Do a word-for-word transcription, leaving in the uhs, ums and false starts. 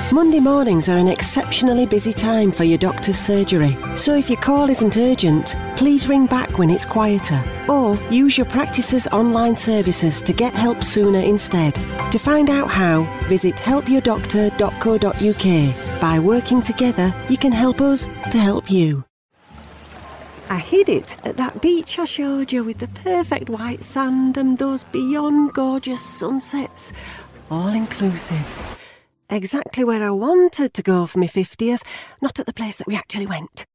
Monday mornings are an exceptionally busy time for your doctor's surgery, so if your call isn't urgent, please ring back when it's quieter, or use your practice's online services to get help sooner instead. To find out how, visit help your doctor dot co dot uk. By working together, you can help us to help you. I hid it at that beach I showed you with the perfect white sand and those beyond gorgeous sunsets, all inclusive. Exactly where I wanted to go for my fiftieth, not at the place that we actually went.